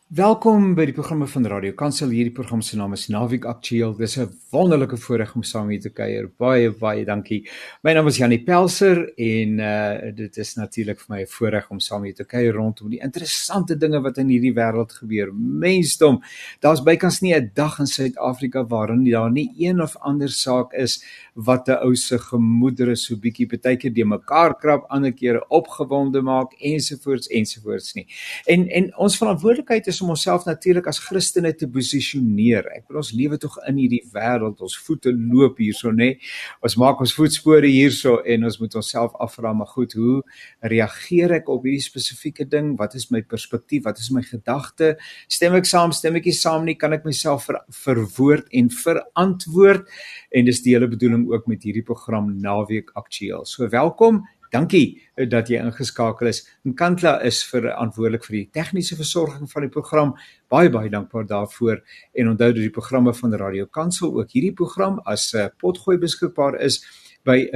Welkom by die programme van Radio Kansel. Hierdie program se naam is Naweek Aktueel. Dis 'n wonderlike voorreg om saam met julle te kuier. Baie dankie. My naam is Janie Pelser en dit is natuurlik vir my 'n voorreg om saam met julle te kuier rondom die interessante dinge wat in hierdie wêreld gebeur. Mensdom, daar's bykans nie 'n dag in Suid-Afrika waarin daar nie een of ander saak is wat 'n ou se gemoedere so bietjie partykeer de mekaar krap, ander kere opgewonde maak ensovoorts nie. En ons verantwoordelikheid is om onsself natuurlik as Christene te posisioneer. Ek bedoel, ons lewe tog in hierdie wêreld, ons voete loop hierso, nê? Ons maak ons voetspore hierso en ons moet onsself afvra, maar goed, hoe reageer ek op hierdie spesifieke ding? Wat is my perspektief? Wat is my gedagte? Stem ek saam, stem ek nie saam nie? Kan ek myself verwoord en verantwoord? En dis die hele bedoeling ook met hierdie program Naweek Aktueel. So welkom. Dankie dat jy ingeskakel is. Nkantla is verantwoordelik vir die tegniese versorging van die program. Baie dankbaar daarvoor. En onthou dat die programme van Radio Kansel, ook hierdie program, as potgooi beskikbaar is by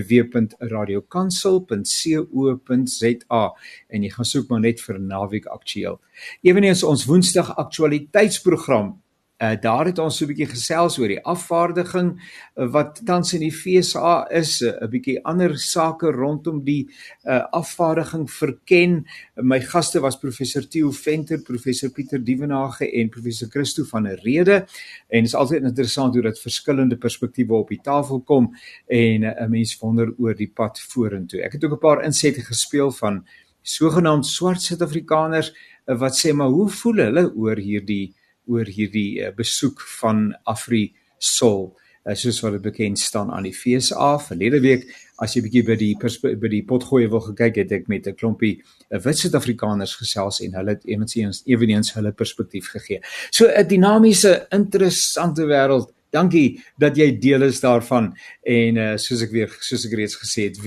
www.radiokansel.co.za en jy gaan soek maar net vir Naweek Aktueel. Eweneens ons Woensdag aktualiteitsprogram. Daar het ons so 'n bietjie gesels oor die afvaardiging wat tans in die FSA is, 'n bietjie ander sake rondom die afvaardiging verken. My gaste was professor Theo Venter, professor Pieter Dievenage en professor Christo van der Rede. En is altyd interessant hoe dat verskillende perspektiewe op die tafel kom en 'n mens wonder oor die pad vorentoe. Ek het ook 'n paar insette gespeel van sogenaamd swart Suid-Afrikaners wat sê, maar hoe voel hulle oor hierdie besoek van AfriSol, soos wat dit bekend staan aan die FSA. Verlede week, as jy bietjie by die potgooi wil gekyk het, ek met 'n klompie wit Suid-Afrikaners gesels en hulle het eweneens hulle perspektief gegee. So 'n dinamiese, interessante wêreld. Dankie dat jy deel is daarvan. En soos ek reeds gesê het,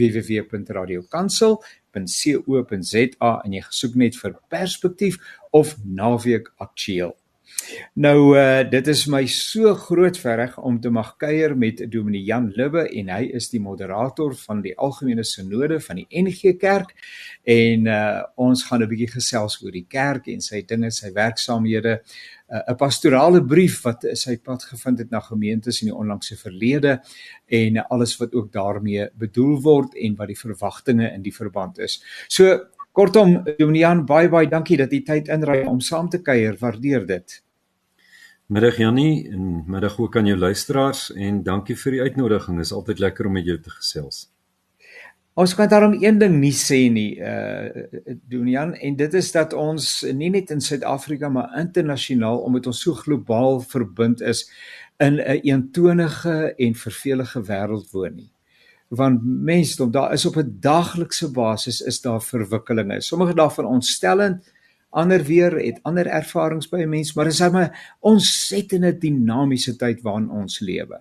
www.radiokansel.co.za en jy gesoek net vir perspektief of Naweek Aktueel. Nou, dit is my so groot verreg om te mag kuier met Dominee Jan Libbe en hy is die moderator van die Algemene Synode van die NG Kerk en ons gaan 'n bietjie gesels oor die kerk en sy dinge, sy werksaamhede, 'n pastorale brief wat sy pad gevind het na gemeentes in die onlangse verlede en alles wat ook daarmee bedoel word en wat die verwagtinge in die verband is. So, kortom, Dominee Jan, baie dankie dat jy tyd inruim om saam te kuier, waardeer dit. Middag Jannie en middag ook aan jou luisteraars en dankie vir die uitnodiging. Is altyd lekker om met jou te gesels. Ons kan daarom een ding nie sê nie, Dominee, en dit is dat ons nie net in Suid-Afrika maar internasionaal, omdat ons so globaal verbind is, in 'n eentonige en vervelige wêreld woon nie. Want mensdom, daar is op 'n daaglikse basis is daar verwikkelinge. Sommige daarvan ontstellend, ander weer het ander ervarings by 'n mens, maar is 'n ontsettende dinamiese tyd waarin ons lewe.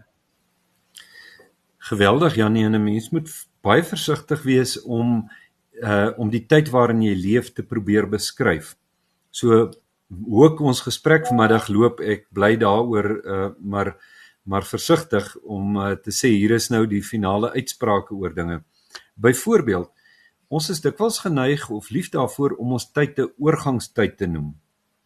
Geweldig Jannie, en 'n mens moet baie versigtig wees om die tyd waarin jy leef te probeer beskryf. So hoe ek ons gesprek vanmiddag loop, ek bly daaroor, maar versigtig om te sê hier is nou die finale uitsprake oor dinge. Byvoorbeeld, ons is dikwels geneig of lief daarvoor om ons tyd 'n oorgangstyd te noem.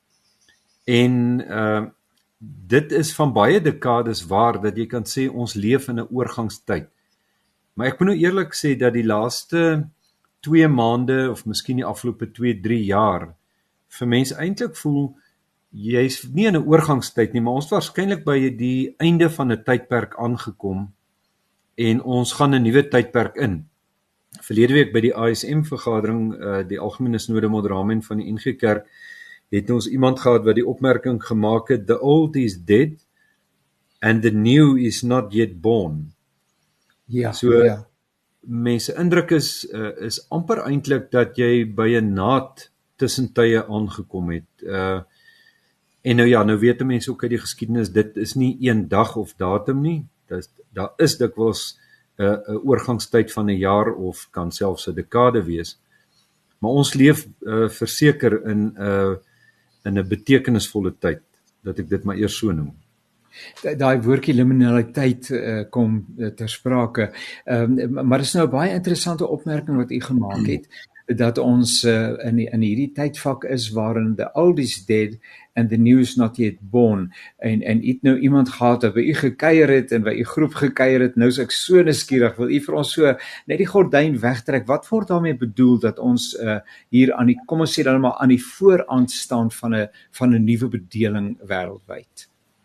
En dit is van baie dekades waar dat jy kan sê ons leef in 'n oorgangstyd. Maar ek moet nou eerlik sê dat die laaste 2 maande of miskien die afgelope 2-3 jaar vir mense eintlik voel jy's nie in 'n oorgangstyd nie, maar ons waarskynlik by die einde van 'n tydperk aangekom en ons gaan 'n nuwe tydperk in. Verlede week by die ASM-vergadering, die Algemene Synode Moderamen van die NG Kerk, het ons iemand gehad wat die opmerking gemaak het, the old is dead and the new is not yet born. Ja, so, mense indruk is amper eintlik dat jy by 'n naad tussentye aangekom het. En nou weet mense ook uit die geskiedenis, dit is nie een dag of datum nie, daar is dikwels 'n oorgangstyd van 'n jaar of kan selfs 'n dekade wees. Maar ons leef verseker in 'n betekenisvolle tyd, dat ek dit maar eers so noem. Daai woordjie liminaliteit kom ter sprake. Maar dis nou 'n baie interessante opmerking wat u gemaak het. dat ons in hierdie tydvak is waarin the old is dead and the new is not yet born. En het nou iemand gehad wat by u gekuier het en by u groep gekuier het, nou is ek so nuuskierig, wil u vir ons so net die gordyn wegtrek, wat word daarmee bedoel dat ons hier aan die, kom ons sê dan maar aan die vooraand staan van 'n nuwe bedeling wêreldwyd?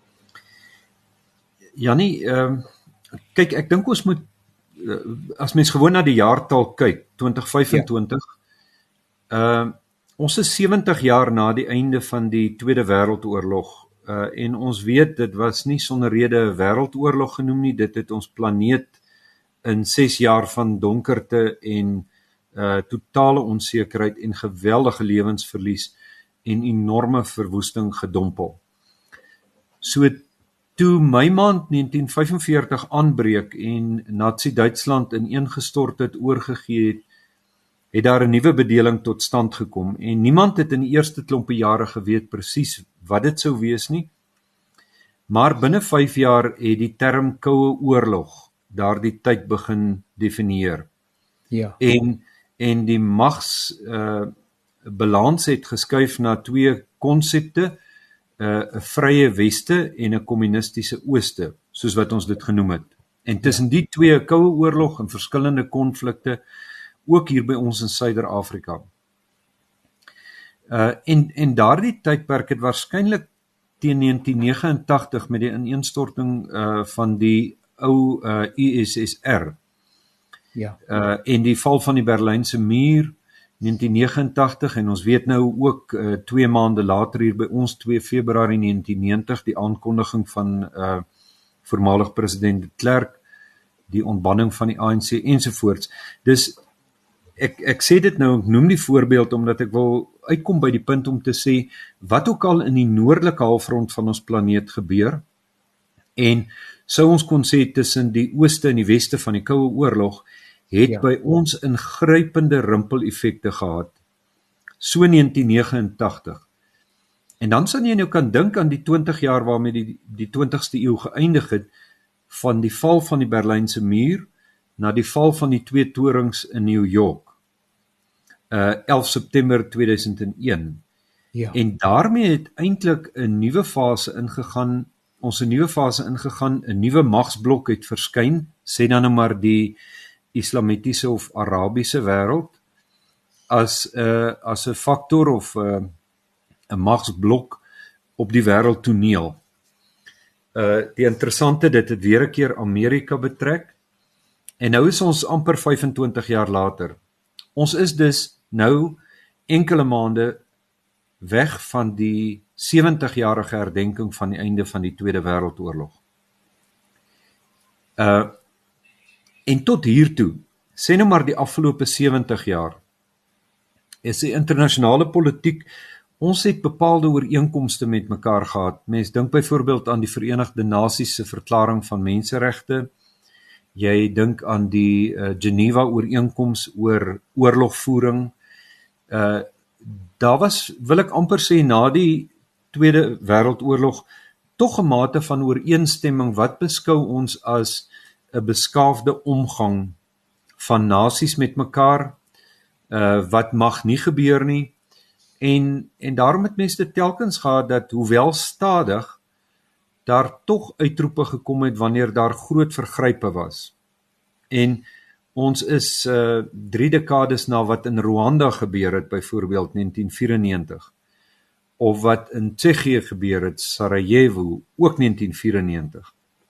Jannie, kyk, ek dink ons moet, as mens gewoon na die jaartal kyk, 2025, ons is 70 jaar na die einde van die Tweede Wêreldoorlog, en ons weet, dit was nie sonder rede wêreldoorlog genoem nie, dit het ons planeet in 6 jaar van donkerte en totale onsekerheid en geweldige lewensverlies en enorme verwoesting gedompel. So toe Mei maand 1945 aanbreek en Nazi-Duitsland ineengestort het, oorgegee het daar 'n nuwe bedeling tot stand gekom en niemand het in die eerste klompe jare geweet presies wat dit sou wees nie. Maar binne 5 jaar het die term Koue Oorlog daardie tyd begin definieer. Ja. En die magsbalans het geskuif na 2 konsepte, 'n vrye weste en 'n kommunistiese ooste, soos wat ons dit genoem het. En tussen die 2 Koue Oorlog en verskillende konflikte, ook hier by ons in Suider-Afrika. En daardie tydperk het waarskynlik teen 1989 met die ineenstorting van die ou USSR en die val van die Berlynse muur 1989, en ons weet nou ook 2 maande later hier by ons 2 Februarie 1990 die aankondiging van voormalig president de Klerk, die ontbanning van die ANC ensovoorts. Dus ek sê dit nou, ek noem die voorbeeld omdat ek wil uitkom by die punt om te sê, wat ook al in die noordelike halfrond van ons planeet gebeur, en sou ons kon sê tussen die ooste en die weste van die Koue Oorlog, het by ons ingrypende rimpel-effekte gehad, so 1989. En dan sal jy nou kan dink aan die 20 jaar waarmee die 20ste eeu geëindig het, van die val van die Berlynse muur, na die val van die 2 torings in New York, 11 September 2001. Ja. En daarmee het eintlik 'n nuwe fase ingegaan, 'n nuwe magsblok het verskyn, sê dan nou maar die islamitiese of Arabiese wêreld, as 'n faktor of 'n magsblok op die wêreldtoneel. Die interessante, dit het weer 'n keer Amerika betrek, en nou is ons amper 25 jaar later. Ons is dus nou enkele maande weg van die 70-jarige herdenking van die einde van die Tweede Wêreldoorlog. En tot hiertoe, sê nou maar die afgelope 70 jaar, is die internasionale politiek, ons het bepaalde ooreenkomste met mekaar gehad. Mens dink byvoorbeeld aan die Verenigde Nasies se verklaring van menseregte, jy dink aan die Geneva ooreenkoms oor oorlogvoering. Daar was, wil ek amper sê, na die Tweede Wêreldoorlog tog 'n mate van ooreenstemming wat beskou ons as 'n beskaafde omgang van nasies met mekaar, wat mag nie gebeur nie, en daarom het mense dit telkens gehad dat, hoewel stadig, daar tog uitroepe gekom het wanneer daar groot vergrype was. En ons is 3 dekades na wat in Rwanda gebeur het, byvoorbeeld 1994, of wat in Tsjechië gebeur het, Sarajevo, ook 1994.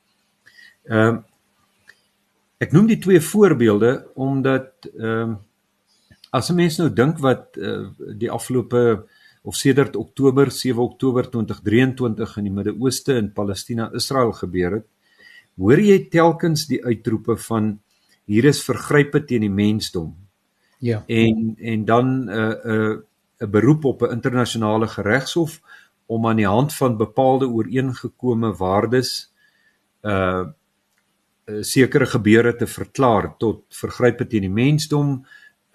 Ek noem die 2 voorbeelde, omdat as 'n mens nou dink wat die afgelope, of sedert 7 Oktober 2023 in die Midde-Ooste in Palestina, Israel gebeur het, hoor jy telkens die uitroepe van, hier is vergrype teen die mensdom. Ja. En dan 'n beroep op 'n internasionale geregshof, om aan die hand van bepaalde ooreengekome waardes, sekere gebeure te verklaar tot vergrype teen die mensdom,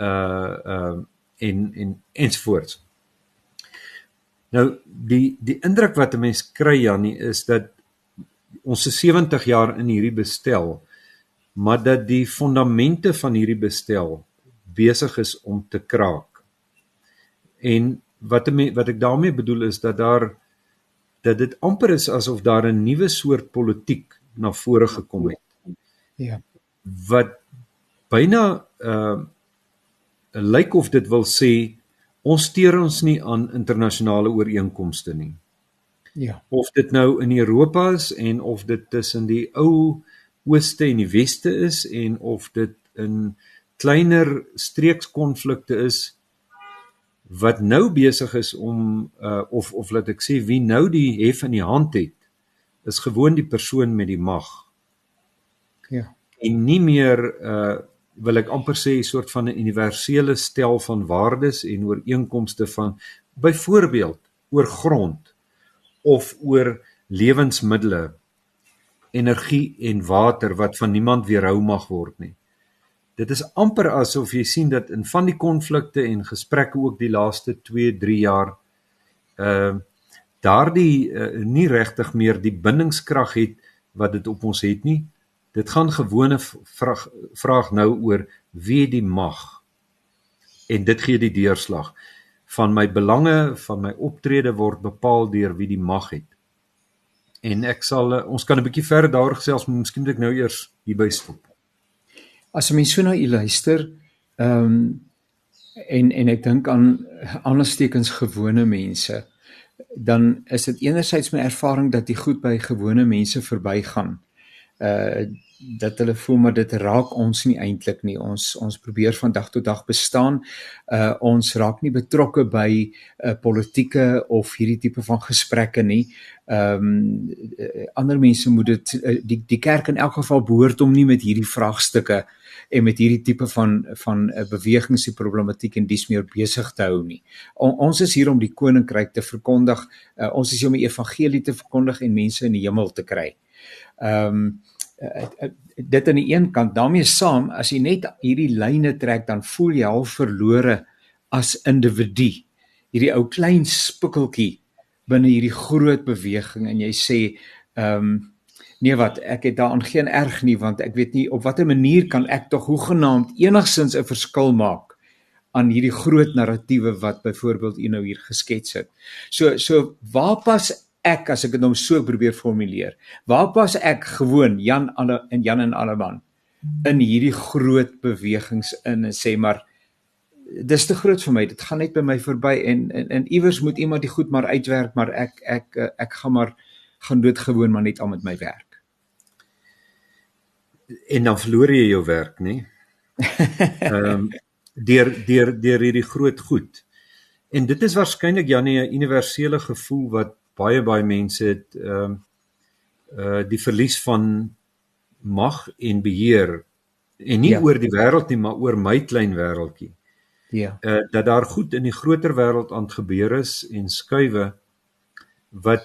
ensovoorts. Nou, die indruk wat 'n mens kry, Jannie, is dat ons is 70 jaar in hierdie bestel, maar dat die fondamente van hierdie bestel besig is om te kraak. En wat ek daarmee bedoel is dat dit amper is asof daar 'n nuwe soort politiek na vore gekom het. Ja. Wat byna lyk of dit wil sê, ons steur ons nie aan internasionale ooreenkomste nie. Ja. Of dit nou in Europa is en of dit tussen die ou ooste en die weste is en of dit in kleiner streekskonflikte is wat nou besig is om of laat ek sê wie nou die hef in die hand het, is gewoon die persoon met die mag. Ja. En nie meer wil ek amper sê 'n soort van 'n universele stel van waardes en ooreenkomste van byvoorbeeld oor grond of oor lewensmiddele, energie en water wat van niemand weerhou mag word nie. Dit is amper asof jy sien dat in van die konflikte en gesprekke ook die laaste 2-3 jaar daardie nie regtig meer die bindingskrag het wat dit op ons het nie. Dit gaan gewone vraag nou oor wie die mag. En dit gee die deurslag. Van my belange, van my optrede word bepaal deur wie die mag het. En ek sal, ons kan 'n bietjie verder daaroor gesels, maar miskien moet ek nou eers hierby stop. As 'n mens so na u luister, en ek dink aan aanstekens gewone mense, dan is dit enerzijds my ervaring dat die goed by gewone mense verbygaan. Dat hulle voel maar dit raak ons nie eintlik nie. Ons probeer van dag tot dag bestaan. Ons raak nie betrokke by politieke of hierdie tipe van gesprekke nie. Ander mense moet dit die kerk in elk geval behoort om nie met hierdie vraagstukke en met hierdie tipe van bewegings die problematiek en dies meer besig te hou nie. Ons is hier om die koninkryk te verkondig. Ons is hier om die evangelie te verkondig en mense in die hemel te kry. Dit aan die een kant, daarmee saam, as jy net hierdie lyne trek, dan voel jy al verlore as individu. Hierdie ou klein spikkeltjie binne hierdie groot beweging en jy sê, nee wat, ek het daaraan geen erg nie, want ek weet nie, op watter manier kan ek tog hoegenaamd enigstens 'n verskil maak aan hierdie groot narratiewe wat byvoorbeeld u nou hier geskets het. So waar pas ek, as ek dit nou so probeer formuleer, waar pas ek gewoon Jan en Alleman in hierdie groot bewegings in en sê maar, dis te groot vir my, dit gaan net by my verby en iewers moet iemand die goed maar uitwerk, maar ek gaan doodgewoon maar net aan met my werk. En dan verloor jy jou werk, nie? Deur hierdie groot goed. En dit is waarskynlik Janie 'n universele gevoel wat baie mense het, die verlies van mag en beheer, en nie oor die wêreld nie, maar oor my klein wêreldjie. Ja. Dat daar goed in die groter wêreld aan gebeur is en skuwe wat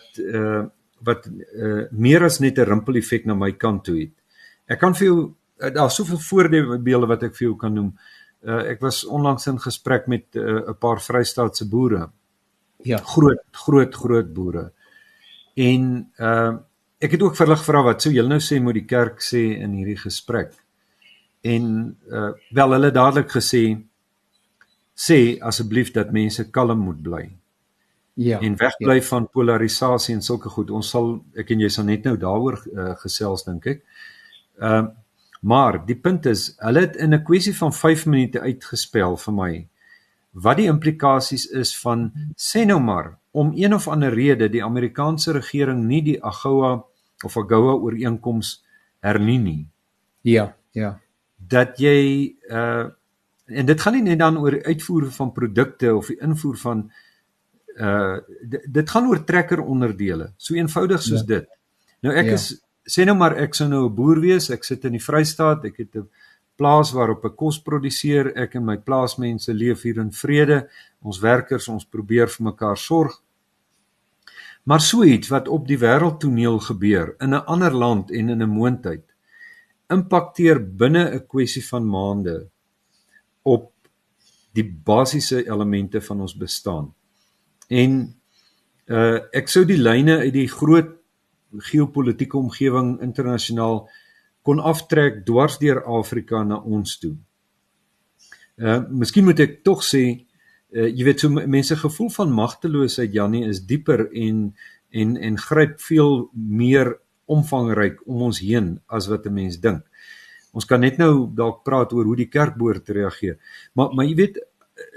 meer as net 'n rimpel-effek na my kant toe het. Ek kan vir jou, daar is soveel voorbeelde wat ek vir jou kan noem. Ek was onlangs in gesprek met 'n paar Vrystaatse boere. Ja. Groot boere. En ek het ook vir hulle gevra, wat sou julle nou sê moet die kerk sê in hierdie gesprek? En wel, hulle dadelik gesê, sê asseblief dat mense kalm moet bly. Ja. En wegbly van polarisasie en sulke goed. Ons sal, ek en jy sal net nou daaroor gesels, dink ek. Maar die punt is, hulle het in 'n kwessie van 5 minute uitgespel vir my wat die implikasies is van, sê nou maar, om een of ander rede die Amerikaanse regering nie die AGOA ooreenkoms hernie nie. Ja. Dat jy, en dit gaan nie net dan oor uitvoer van produkte of die invoer van, dit gaan oor trekkeronderdele, so eenvoudig soos dit. Nou ek is, sê nou maar ek sou nou 'n boer wees, ek sit in die Vrystaat, ek het 'n plaas waarop ek kos produseer, ek en my plaasmense leef hier in vrede, ons werkers, ons probeer vir mekaar sorg. Maar so iets wat op die wêreldtoneel gebeur, in 'n ander land en in 'n moondtyd, impakteer binne 'n kwessie van maande op die basiese elemente van ons bestaan. En ek sou die lyne uit die groot geopolitiese omgewing internasionaal kon aftrek dwars deur Afrika na ons toe. Miskien moet ek tog sê, jy weet, so mense gevoel van magteloosheid, Janie, is dieper en gryp veel meer omvangryk om ons heen as wat 'n mens dink. Ons kan net nou dalk praat oor hoe die kerk behoort te reageer. Maar jy weet,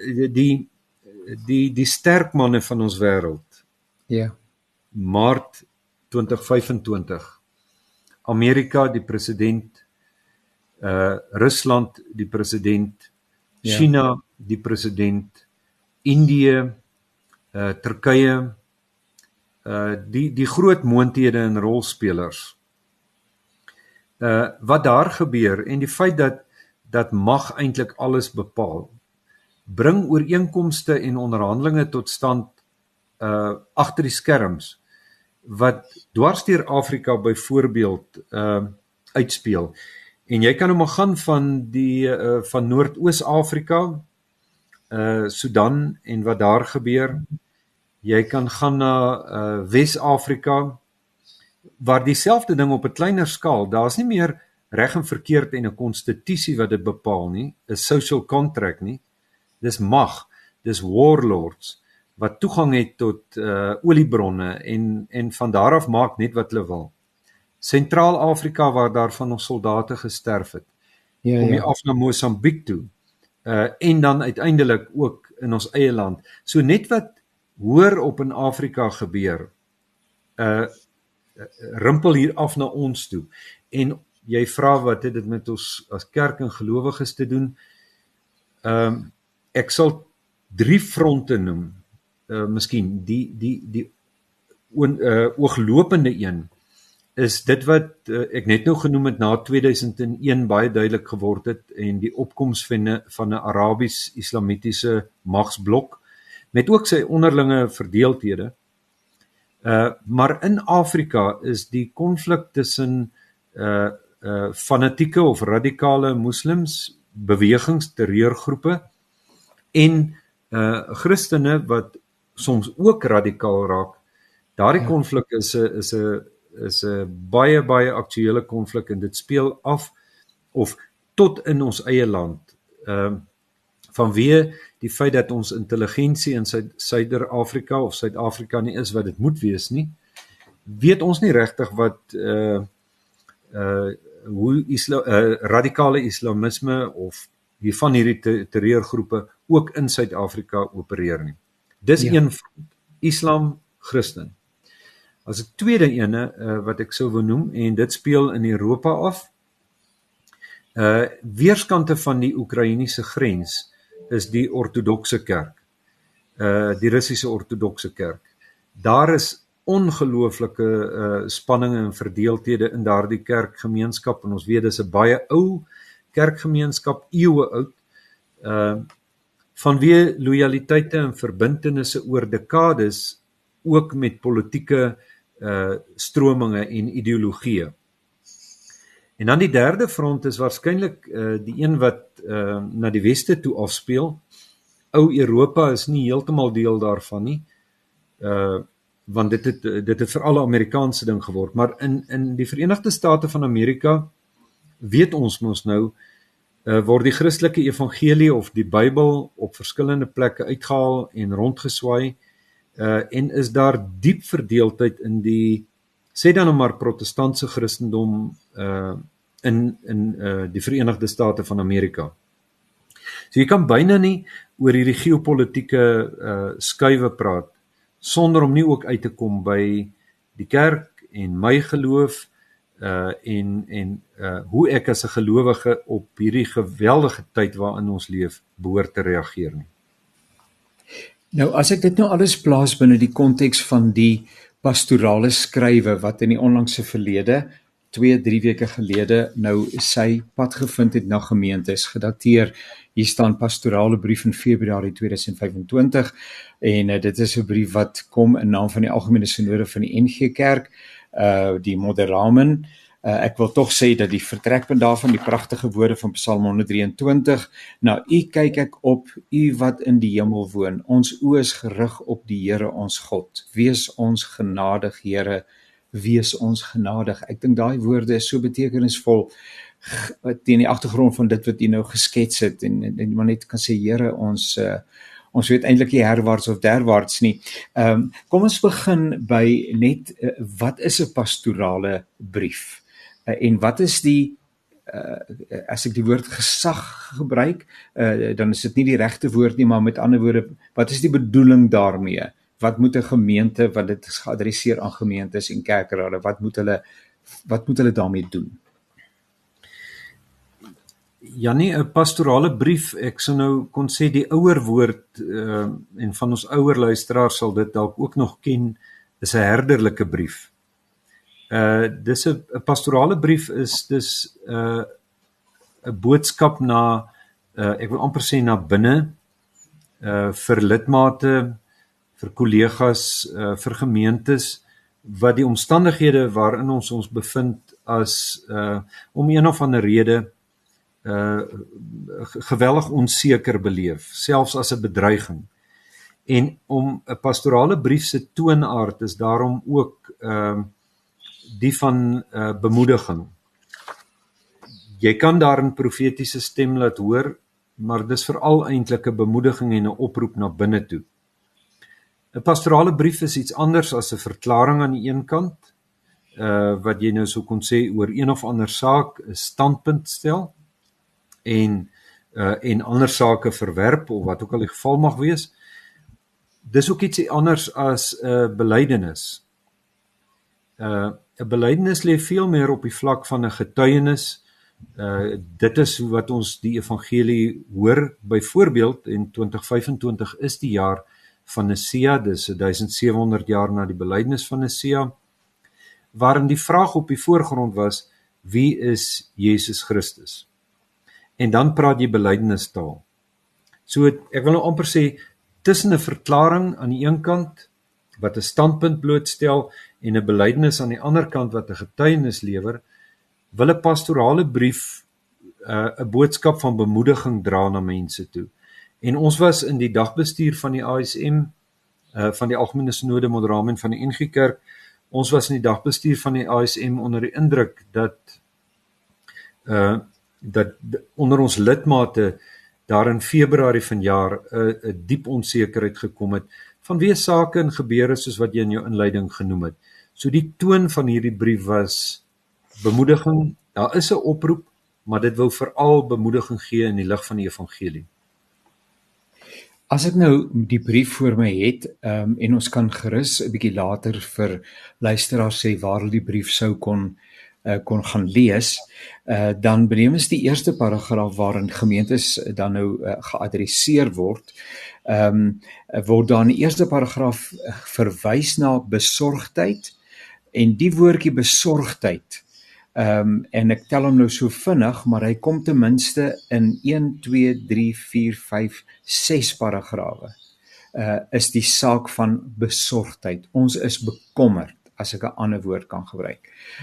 die sterk manne van ons wêreld. Ja. Maart 2025. Amerika die president, Rusland die president, China die president, Indië, Turkye, die groot moondhede en rolspelers. Wat daar gebeur en die feit dat mag eintlik alles bepaal, bring ooreenkomste en onderhandelinge tot stand agter die skerms wat dwarsdeur Afrika byvoorbeeld uitspeel. En jy kan nou maar gaan van Noordoos-Afrika, Sudan en wat daar gebeur. Jy kan gaan na Wes-Afrika, waar dieselfde ding op 'n kleiner skaal, daar's nie meer reg en verkeerd en 'n konstitusie wat dit bepaal nie, 'n social contract nie. Dis mag, dis warlords wat toegang het tot oliebronne en van daar af maak net wat hulle wil. Sentraal-Afrika waar daar van ons soldate gesterf het, kom jy af na Mosambiek toe, en dan uiteindelik ook in ons eie land. So net wat hoor op in Afrika gebeur, rimpel hier af na ons toe. En jy vra wat het dit met ons as kerk en gelowiges te doen? Ek sal 3 fronte noem. Miskien die ooglopende een is dit wat ek net nou genoem het na 2001 baie duidelik geword het en die opkoms van 'n Arabies-Islamitiese magsblok met ook sy onderlinge verdeeldhede. Maar in Afrika is die konflik tussen fanatieke of radikale moslems, bewegings, terreurgroepe en Christene wat soms ook radikaal raak. Daardie konflik is 'n baie aktuele konflik en dit speel af of tot in ons eie land. Vanweë die feit dat ons intelligensie in Suider-Afrika of Suid-Afrika nie is wat dit moet wees nie, weet ons nie regtig wat hoe radikale islamisme of van hierdie terreurgroepe ook in Suid-Afrika opereer nie. Dis een front, Islam, Christen. As 'n tweede ene wat ek sou wil noem, en dit speel in Europa af, weerskante van die Oekraïense grens is die ortodokse kerk, die Russiese ortodokse kerk. Daar is ongelooflike spanninge en verdeeldhede in daardie kerkgemeenskap, en ons weet dis 'n baie ou kerkgemeenskap, eeue oud, vanweë lojaliteite en verbintenisse oor dekades, ook met politieke strominge en ideologieë. En dan die derde front is waarskynlik die een wat na die weste toe afspeel. Ou Europa is nie heeltemal deel daarvan nie, want dit het vir alle Amerikaanse ding geword, maar in die Verenigde State van Amerika, weet ons mos nou, word die Christelike evangelie of die Bybel op verskillende plekke uitgehaal en rondgeswaai, en is daar diep verdeeldheid in die, sê dan maar protestantse Christendom in die Verenigde State van Amerika. So jy kan byna nie oor hierdie geopolitiese skuwe praat, sonder om nie ook uit te kom by die kerk en my geloof, en hoe ek as 'n gelowige op hierdie geweldige tyd waarin ons leef, behoort te reageer nie. Nou, as ek dit nou alles plaas binne die konteks van die pastorale skrywe wat in die onlangse verlede, 2-3 weke gelede, nou sy pad gevind het na gemeentes, gedateer, hier staan pastorale brief in Februarie 2025, en dit is 'n brief wat kom in naam van die Algemene Sinode van die NG Kerk, die Moderamen. Ek wil tog sê dat die vertrekpunt daarvan, die pragtige woorde van Psalm 123, na U kyk ek op, U wat in die hemel woon, ons oë is gerig op die Here ons God, wees ons genadig Here, wees ons genadig. Ek dink daai woorde is so betekenisvol, teen die agtergrond van dit wat jy nou geskets het en maar net kan sê Here ons weet eintlik nie herwaarts of derwaarts nie. Kom ons begin by net wat is 'n pastorale brief? En wat is die as ek die woord gesag gebruik, dan is dit nie die regte woord nie, maar met ander woorde, wat is die bedoeling daarmee? Wat moet 'n gemeente, wat dit is geadresseer aan gemeentes en kerkrade, wat moet hulle daarmee doen? Ja nee, 'n pastorale brief, ek sou nou kon sê die ouer woord, en van ons ouer luisteraars sal dit dalk ook nog ken, is 'n herderlike brief. Dis 'n pastorale brief is dis 'n boodskap na, ek wil amper sê na binne, vir lidmate, vir kollegas, vir gemeentes, wat die omstandighede waarin ons bevind as om een of ander rede geweldig onseker beleef, selfs as 'n bedreiging. En om 'n pastorale brief se toonaard is daarom ook die van bemoediging. Jy kan daar 'n profetiese stem laat hoor, maar dis veral eintlik 'n bemoediging en 'n oproep na binne toe. 'n Pastorale brief is iets anders as 'n verklaring aan die een kant, wat jy nou sou kon sê oor een of ander saak 'n standpunt stel en ander sake verwerp of wat ook al die geval mag wees. Dis ook iets anders as 'n belydenis. 'n Belydenis lê veel meer op die vlak van 'n getuienis. Dit is hoe wat ons die evangelie hoor. Byvoorbeeld, en 2025 is die jaar van Nisea, dis 1700 jaar na die belydenis van Nisea, waarin die vraag op die voorgrond was, wie is Jesus Christus? En dan praat jy belydennistaal. So ek wil nou amper sê, tussen 'n verklaring aan die een kant, wat 'n standpunt blootstel, en 'n belydenis aan die ander kant wat 'n getuienis lewer, wil 'n pastorale brief 'n boodskap van bemoediging dra na mense toe. En ons was in die dagbestuur van die ASM, van die Algemene Sinode Moderamen van die NG Kerk, ons was in die dagbestuur van die ASM onder die indruk dat onder ons lidmate daar in Februarie vanjaar 'n diep onsekerheid gekom het vanweë sake en gebeure soos wat jy in jou inleiding genoem het. So die toon van hierdie brief was bemoediging. Daar is 'n oproep, maar dit wou veral bemoediging gee in die lig van die evangelie. As ek nou die brief voor my het, en ons kan gerus 'n bietjie later vir luisteraars sê waar hulle die brief sou kon gaan lees, dan benewens die eerste paragraaf waarin gemeentes dan nou geadresseer word, word dan in die eerste paragraaf verwys na besorgdheid, en die woordjie besorgdheid, en ek tel hom nou so vinnig, maar hy kom ten minste in 1, 2, 3, 4, 5, 6 paragrawe, is die saak van besorgdheid. Ons is bekommerd, as ek 'n ander woord kan gebruik.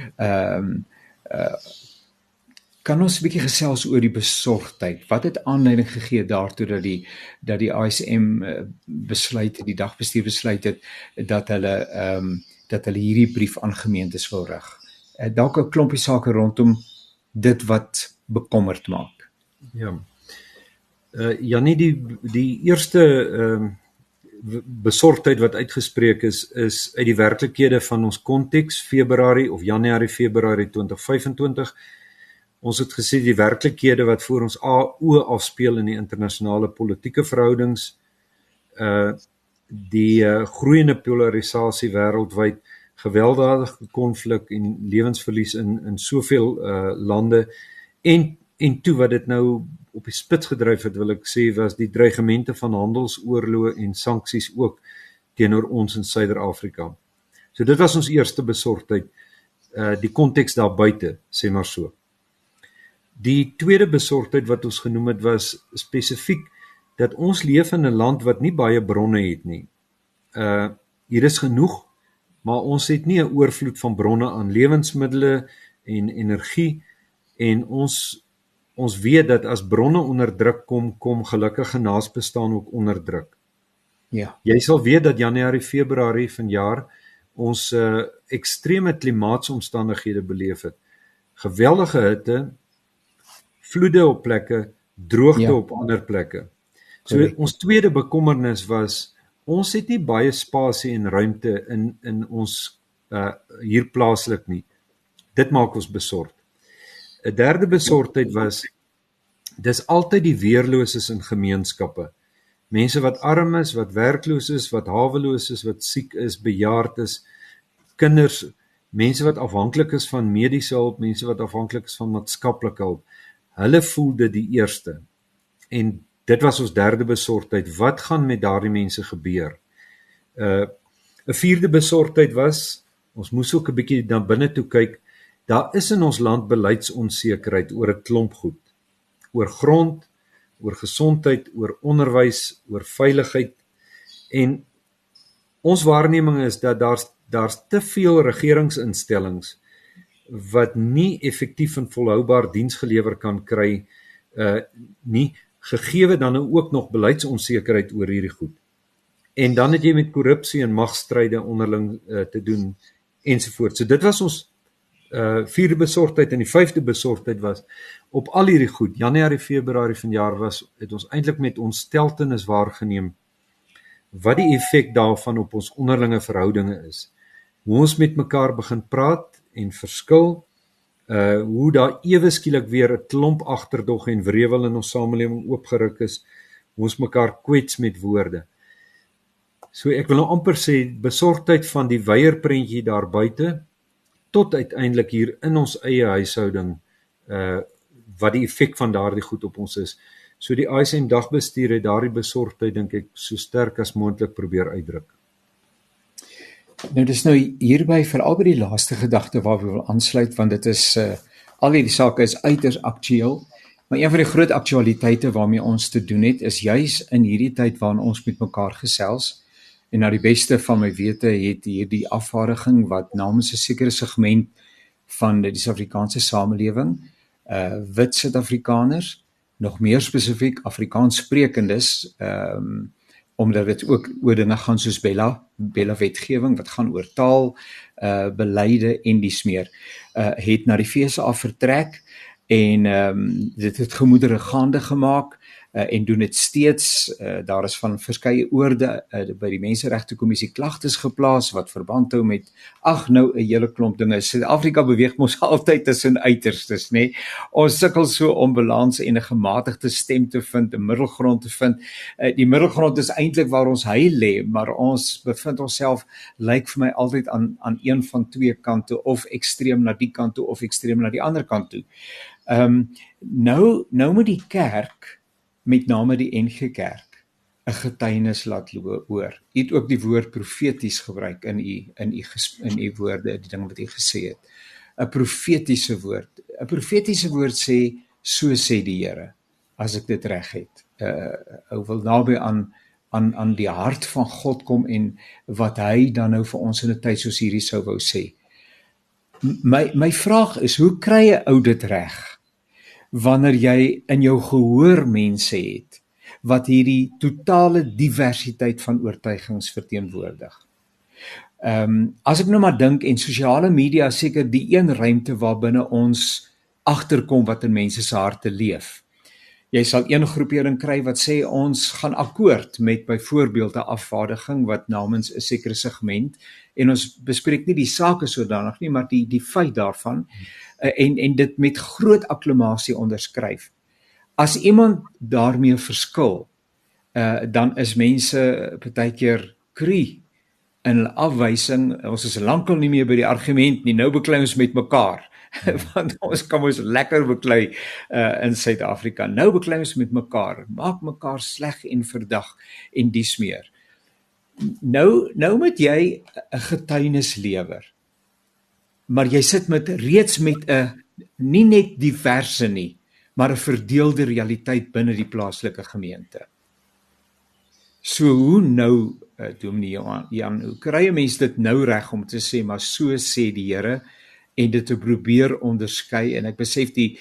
Kan ons 'n bietjie gesels oor die besorgdheid? Wat het aanleiding gegee daartoe dat die ASM besluit het, die dagbestuur besluit het, dat hulle hierdie brief aan gemeentes wil rig? Dalk 'n klompie sake rondom dit wat bekommerd maak. Ja. Ja nie die eerste besorgdheid wat uitgespreek is uit die werklikhede van ons konteks, Januarie-Februarie 2025. Ons het gesê die werklikhede wat voor ons oë afspeel in die internasionale politieke verhoudings, die groeiende polarisasie wêreldwyd, gewelddadige konflik en lewensverlies in soveel lande, en toe wat dit nou op die spits gedryf het, wil ek sê, was die dreigemente van handelsoorloë en sanksies ook teenoor ons in Suider-Afrika. So dit was ons eerste besorgdheid, die konteks daar buite, sê maar so. Die tweede besorgdheid wat ons genoem het, was spesifiek dat ons leef in 'n land wat nie baie bronne het nie. Hier is genoeg, maar ons het nie 'n oorvloed van bronne aan lewensmiddels en energie, en ons weet dat as bronne onder druk kom gelukkige naasbestaan ook onder druk. Ja. Jy sal weet dat Januarie-Februarie vanjaar ons ekstreme klimaatsomstandighede beleef het. Geweldige hitte, vloede op plekke, droogte Ja, op ander plekke. So korrek. ons tweede bekommernis was ons het nie baie spasie en ruimte in ons hier plaaslik nie. Dit maak ons besorgd. 'n Derde besorgdheid was dis altyd die weerloses in gemeenskappe. Mense wat arm is, wat werkloos is, wat haweloos is, wat siek is, bejaard is, kinders, mense wat afhanklik is van mediese hulp, mense wat afhanklik is van maatskaplike hulp. Hulle voel dit die eerste. En dit was ons derde besorgdheid. Wat gaan met daardie mense gebeur? 'n Vierde besorgdheid was, ons moes ook 'n bietjie na binne toe kyk. Daar is in ons land beleidsonsekerheid oor 'n klomp goed. Oor grond, oor gesondheid, oor onderwys, oor veiligheid. En ons waarneming is dat daar's te veel regeringsinstellings wat nie effektief en volhoubaar diens gelewer kan kry nie, gegeewe dan ook nog beleidsonsekerheid oor hierdie goed. En dan het jy met korrupsie en magstryde onderling te doen ensovoorts. So dit was ons vierde besorgdheid. En die vyfde besorgdheid was op al hierdie goed. Januarie, Februarie vanjaar het ons eintlik met ontsteltenis waargeneem wat die effek daarvan op ons onderlinge verhoudinge is. Hoe ons met mekaar begin praat en verskil, hoe daar ewe skielik weer 'n klomp agterdog en wrevel in ons samelewing oopgeruk is, hoe ons mekaar kwets met woorde. So ek wil nou amper sê, besorgdheid van die weierprentjie daar buite, tot uiteindelik hier in ons eie huishouding, wat die effek van daardie goed op ons is. So die ISM dagbestuur het daardie besorgdheid, dink ek, so sterk as moontlik probeer uitdruk. Nou dis nou hierby veral by die laaste gedagte waar we wil aansluit, want dit is al hierdie sake is uiters aktueel, maar een van die groot aktualiteite waarmee ons te doen het, is juis in hierdie tyd waarin ons met mekaar gesels, en na die beste van my wete het hierdie afvaardiging wat namens 'n sekere segment van die Suid-Afrikaanse samelewing, wit Suid-Afrikaners, nog meer spesifiek Afrikaanssprekendes, omdat dit ook oor dinge gaan soos Bella wetgewing, wat gaan oor taal, beleide en dies meer, het na die FSA vertrek, en dit het gemoedere gaande gemaak, en doen dit steeds. Daar is van verskeie oorde by die Menseregtekommissie klagtes geplaas wat verband hou met nou 'n hele klomp dinge. Suid-Afrika beweeg mos altyd tussen uiterstes, nê? Ons sukkel so om balans en 'n gematigde stem te vind, 'n middelgrond te vind. Die middelgrond is eintlik waar ons heil lê, maar ons bevind onsself, lyk vir my altyd aan een van twee kante, of ekstreem na die kant toe of ekstreem na die ander kant toe. Nou moet die kerk, met name die NG Kerk, 'n getuienis laat hoor. U het ook die woord profeties gebruik in u woorde, die ding wat u gesê het. 'n profetiese woord. 'n profetiese woord sê, so sê die Here, as ek dit reg het. Ou wil naby aan die hart van God kom en wat hy dan nou vir ons in 'n tyd soos hierdie sou wou sê. My vraag is, hoe kry 'n ou dit reg? Wanneer jy in jou gehoor mense het, wat hierdie totale diversiteit van oortuigings verteenwoordig. As ek nou maar dink, en sosiale media is seker die een ruimte waarbinne ons agterkom wat in mense se harte leef. Jy sal een groepering kry wat sê ons gaan akkoord met byvoorbeeld 'n afvaardiging wat namens 'n sekere segment, en ons bespreek nie die sake sodanig nie, maar die feit daarvan, en dit met groot akklamasie onderskryf. As iemand daarmee verskil, dan is mense partykeer krie in hulle afwysing. Ons is lankal nie meer by die argument nie, nou beklei ons met mekaar. Want ons kan ons lekker beklei in Suid-Afrika. Nou beklei ons met mekaar, maak mekaar sleg en verdag en dies meer. Nou moet jy 'n getuienis lewer. Maar jy sit reeds met 'n nie net diverse nie, maar 'n verdeelde realiteit binne die plaaslike gemeente. So hoe nou, Dominee Jan, hoe kry 'n mens dit nou reg om te sê, maar so sê die Here, en dit te probeer onderskei? En ek besef die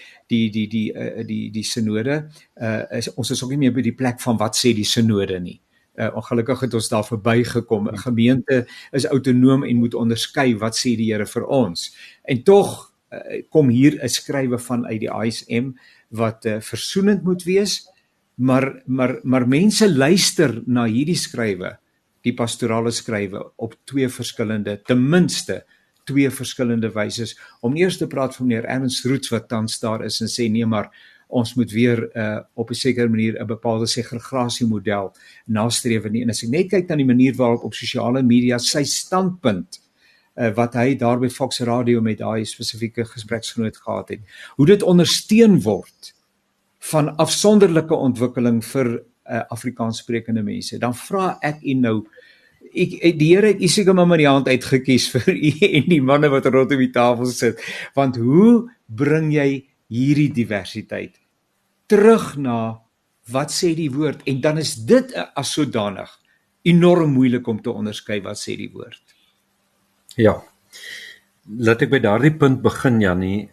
synode, ons is ook nie meer by die plek van wat sê die synode nie. Ongelukkig het ons daar verbygekom. 'n Gemeente is autonoom en moet onderskei wat sê die Here vir ons. En tog kom hier 'n skrywe vanuit die ISM wat versoenend moet wees, maar mense luister na hierdie skrywe, die pastorale skrywe, op ten minste twee verskillende wyses, om eers te praat van meneer Ernst Roots wat tans daar is en sê nee, maar ons moet weer op 'n sekere manier 'n bepaalde segregasiemodel nastreef nie. En as ek net kyk na die manier waarop op sosiale media sy standpunt wat hy daar by Fox Radio met daai spesifieke gespreksgenoot gehad het, hoe dit ondersteun word van afsonderlike ontwikkeling vir Afrikaans sprekende mense, dan vra ek u nou, die Here het u seker maar met die hand uitgekies vir u en die manne wat rondom die tafel sit, want hoe bring jy hierdie diversiteit terug na wat sê die woord, en dan is dit as sodanig enorm moeilik om te onderskei wat sê die woord. Ja, laat ek by daardie punt begin, Jannie.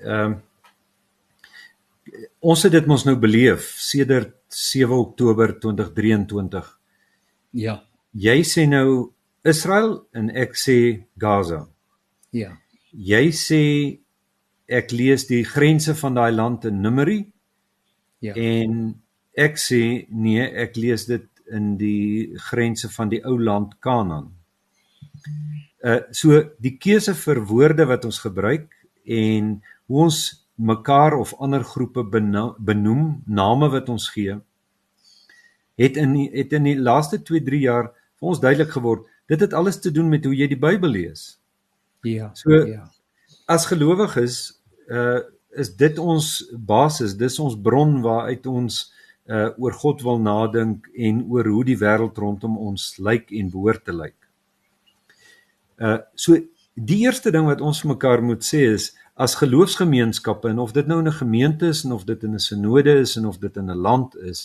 Ons het dit mos nou beleef sedert 7 Oktober 2023. Ja. Jy sê nou Israel en ek sê Gaza. Ja. Jy sê ek lees die grense van daai land in Numeri. Ja. En ek sê nee, ek lees dit in die grense van die ou land Kanaan. So die keuse vir woorde wat ons gebruik en hoe ons mekaar of ander groepe benoem, name wat ons gee, het in die laaste 2-3 jaar vir ons duidelik geword, dit het alles te doen met hoe jy die Bybel lees. Ja. So, as gelowiges, is dit ons basis, dis ons bron waaruit ons oor God wil nadink en oor hoe die wêreld rondom ons lyk en behoort te lyk. So die eerste ding wat ons mekaar moet sê is, as geloofsgemeenskappe, en of dit nou in 'n gemeente is, en of dit in 'n synode is, en of dit in 'n land is,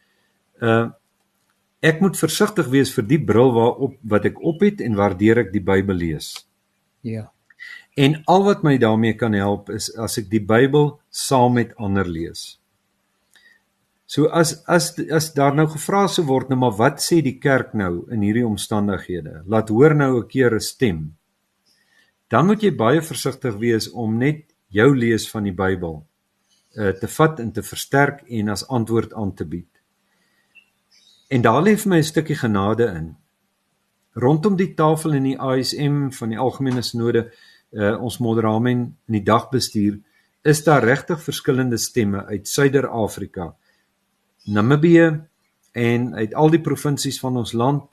ek moet versigtig wees vir die bril wat ek op het en waardeur ek die Bybel lees. Ja. En al wat my daarmee kan help is as ek die Bybel saam met ander lees. So as daar nou gevra sou word, nou maar wat sê die kerk nou in hierdie omstandighede? Laat hoor nou 'n keer 'n stem. Dan moet jy baie versigtig wees om net jou lees van die Bybel te vat en te versterk en as antwoord aan te bied. En daar lê vir my 'n stukkie genade in. Rondom die tafel in die ASM van die Algemene Sinode, ons moderamen in die dagbestuur, is daar regtig verskillende stemme uit Suider-Afrika, Namibië en uit al die provinsies van ons land,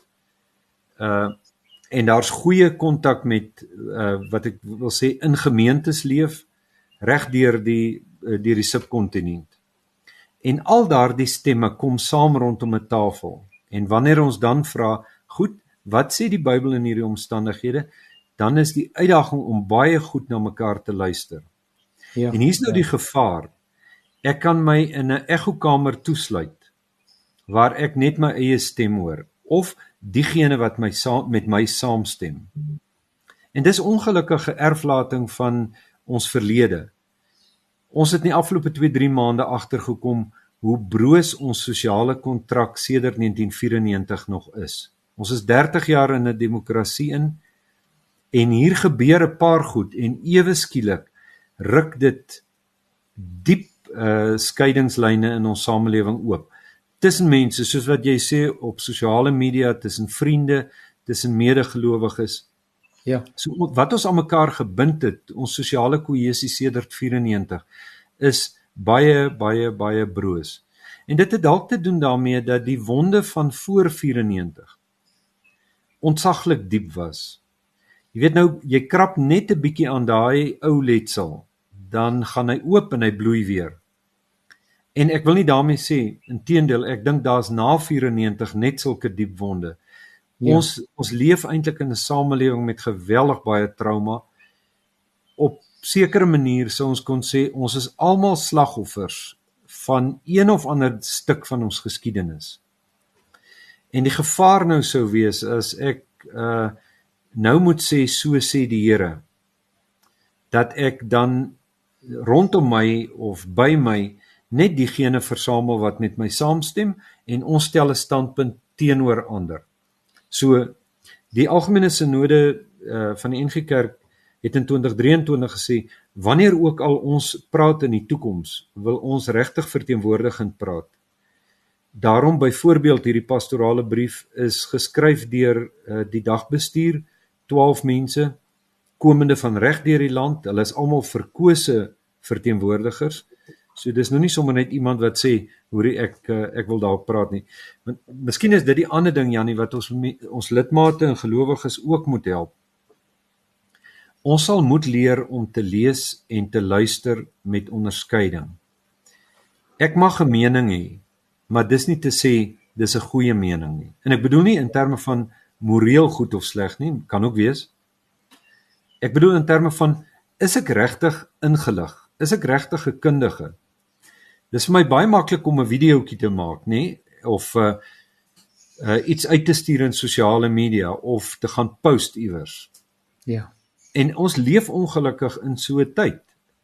en daar's goeie kontak met wat ek wil sê in gemeentes leef reg deur die subkontinent. En al daardie stemme kom saam rondom 'n tafel. En wanneer ons dan vra, goed, wat sê die Bybel in hierdie omstandighede? Dan is die uitdaging om baie goed na mekaar te luister. Ja, en hier's nou die gevaar. Ek kan my in 'n echokamer toesluit waar ek net my eie stem hoor, of diegene wat met my saamstem. En dis ongelukkige erflating van ons verlede. Ons het in die afgelope 2-3 maande agtergekom hoe broos ons sosiale kontrak sedert 1994 nog is. Ons is 30 jaar in 'n demokrasie in, en hier gebeur 'n paar goed, en ewe skielik ruk dit diep skeidingslyne in ons samelewing oop. Tussen mense, soos wat jy sê op sosiale media, tussen vriende, tussen medegelowiges. Ja. So wat ons aan mekaar gebind het, ons sosiale kohesie sedert 94, is baie, baie, baie broos. En dit het dalk te doen daarmee dat die wonde van voor 94 ontsaglik diep was. Jy weet nou, jy krap net 'n bietjie aan daai ou letsel, dan gaan hy oop en hy bloei weer. En ek wil nie daarmee sê, inteendeel, ek dink daar's na 94 net sulke diep wonde. Ja. Ons leef eintlik in 'n samelewing met geweldig baie trauma. Op sekere manier sou ons kon sê, ons is almal slagoffers van een of ander stuk van ons geskiedenis. En die gevaar nou sou wees, as ek nou moet sê, so sê die Here, dat ek dan rondom my of by my net diegene versamel wat met my saamstem, en ons stel 'n standpunt teenoor ander. So, die Algemene Sinode van die NG Kerk het in 2023 gesê, wanneer ook al ons praat in die toekoms, wil ons regtig verteenwoordigend praat. Daarom byvoorbeeld hierdie pastorale brief is geskryf deur die dagbestuur, 12 mense, komende van reg deur die land, hulle is almal verkose verteenwoordigers, so dis nou nie sommer net iemand wat sê, hoorie ek wil daarop praat nie. Want miskien is dit die ander ding, Jannie, wat ons lidmate en gelowiges ook moet help. Ons sal moet leer om te lees en te luister met onderskeiding. Ek mag 'n mening hê, maar dis nie te sê dis 'n goeie mening nie. En ek bedoel nie in terme van moreel goed of sleg nie, kan ook wees. Ek bedoel in terme van, is ek regtig ingelig? Is ek regtig 'n kundige? Dis vir my baie maklik om 'n videoetjie te maak, nê? Of iets uit te stuur in sosiale media of te gaan post iewers. Ja. En ons leef ongelukkig in so 'n tyd.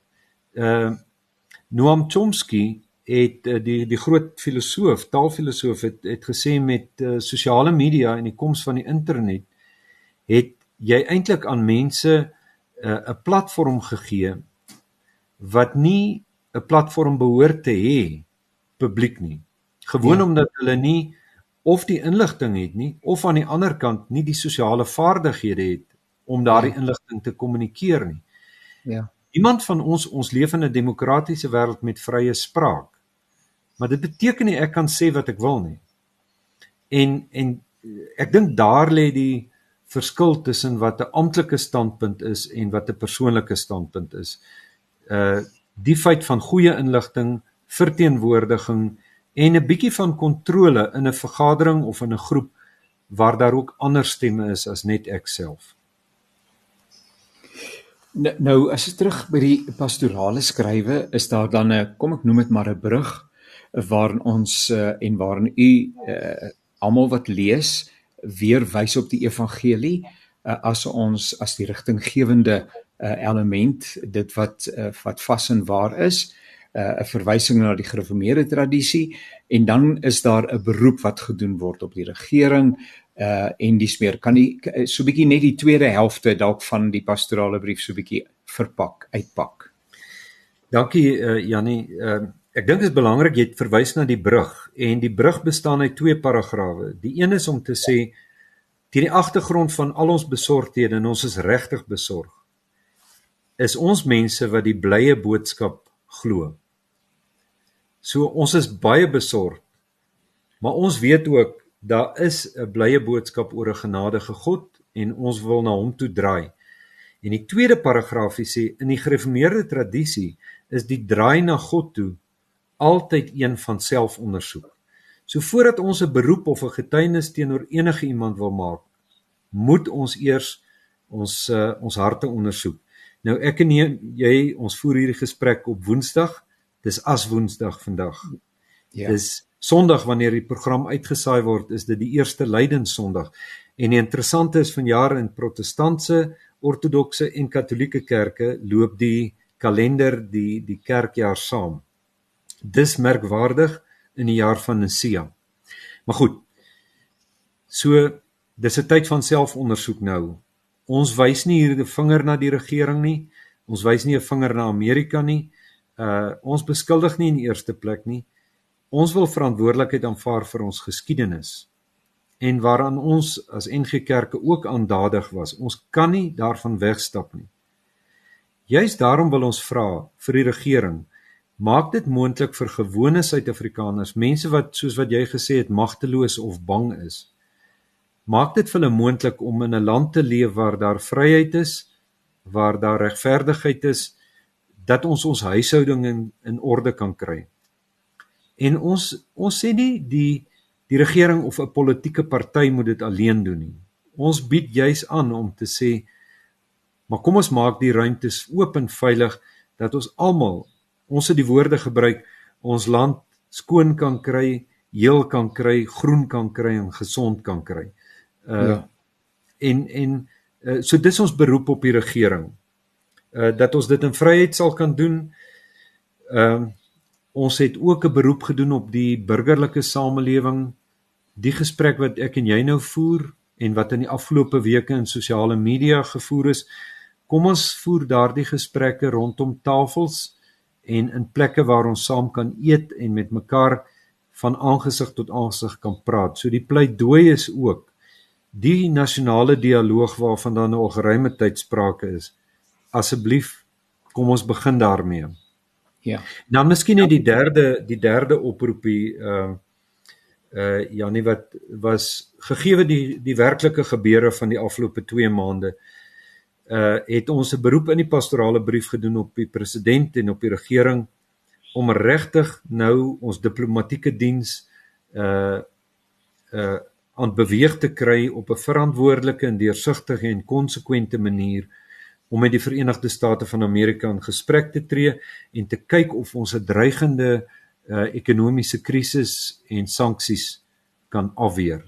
Noam Chomsky het die groot filosoof, taalfilosoof het gesê met sosiale media en die koms van die internet het jy eintlik aan mense 'n platform gegee wat nie 'n platform behoort te hê publiek nie. Gewoon omdat hulle nie of die inligting het nie of aan die ander kant nie die sosiale vaardighede het om daardie inligting te kommunikeer nie. Ja. Niemand van ons leef in 'n demokratiese wêreld met vrye spraak. Maar dit beteken nie ek kan sê wat ek wil nie. En ek dink daar lê die verskil tussen wat 'n amptelike standpunt is en wat 'n persoonlike standpunt is. Die feit van goeie inligting, verteenwoordiging en 'n bietjie van kontrole in 'n vergadering of in 'n groep waar daar ook ander stemme is as net ek self. Nou, as ek terug by die pastorale skrywe, is daar dan 'n, kom ek noem dit maar 'n brug, waarin ons en waarin u almal wat lees, weer wys op die evangelie, as die rigtinggewende element, dit wat vas en waar is, 'n verwysing na die gereformeerde tradisie, en dan is daar 'n beroep wat gedoen word op die regering, en dis meer. Kan jy so 'n bietjie net die tweede helfte dalk van die pastorale brief so 'n bietjie uitpak? Dankie Jannie. Ek dink dit is belangrik, jy het verwys na die brug, en die brug bestaan uit 2 paragrawe. Die een is om te sê, teen die agtergrond van al ons besorgdhede, en ons is regtig besorg, is ons mense wat die blye boodskap glo. So ons is baie besorgd, maar ons weet ook, daar is 'n blye boodskap oor 'n genadige God, en ons wil na hom toe draai. En die tweede paragraafie sê, in die gereformeerde tradisie is die draai na God toe altyd een van selfondersoek. So voordat ons 'n beroep of 'n getuienis teenoor enige iemand wil maak, moet ons eers ons harte ondersoek. Nou ek en jy, ons voer hierdie gesprek op Woensdag, dis as Woensdag vandag. Ja. Dis Sondag wanneer die program uitgesaai word, is dit die eerste Lydenssondag. En die interessante is vanjaar in protestantse, ortodokse en katholieke kerke loop die kalender, die kerkjaar saam. Dis merkwaardig in die jaar van Nisea. Maar goed, so dis 'n tyd van selfondersoek nou. Ons wys nie hier die vinger na die regering nie, ons wys nie 'n vinger na Amerika nie, ons beskuldig nie in die eerste plek nie, ons wil verantwoordelikheid aanvaar vir ons geskiedenis, en waaraan ons as NG Kerke ook aandadig was, ons kan nie daarvan wegstap nie. Juist daarom wil ons vra vir die regering, maak dit moontlik vir gewone Suid-Afrikaners, mense wat, soos wat jy gesê het, magteloos of bang is, maak dit vir hulle moontlik om in 'n land te leef waar daar vryheid is, waar daar regverdigheid is, dat ons huishouding in orde kan kry. En ons sê nie die regering of 'n politieke party moet dit alleen doen nie. Ons bied juis aan om te sê, maar kom ons maak die ruimtes oop en veilig, dat ons almal, ons het die woorde gebruik, ons land skoon kan kry, heel kan kry, groen kan kry en gesond kan kry. So dis ons beroep op die regering, dat ons dit in vryheid sal kan doen. Ons het ook 'n beroep gedoen op die burgerlike samelewing, die gesprek wat ek en jy nou voer, en wat in die afgelope weke in sosiale media gevoer is, kom ons voer daardie gesprekke rondom tafels en in plekke waar ons saam kan eet en met mekaar van aangesig tot aangesig kan praat. So die pleidooi is ook die nasionale dialoog waarvan dan al geruime tyd sprake is. Asseblief, kom ons begin daarmee. Ja. Dan miskien net die derde oproepie, Janie, wat was gegeewe die werklike gebeure van die afgelope 2 maande, het ons 'n beroep in die pastorale brief gedoen op die president en op die regering om regtig nou ons diplomatieke diens aan beweeg te kry op 'n verantwoordelike en deursigtige en konsekwente manier om met die Verenigde State van Amerika in gesprek te tree en te kyk of ons 'n dreigende ekonomiese krisis en sanksies kan afweer.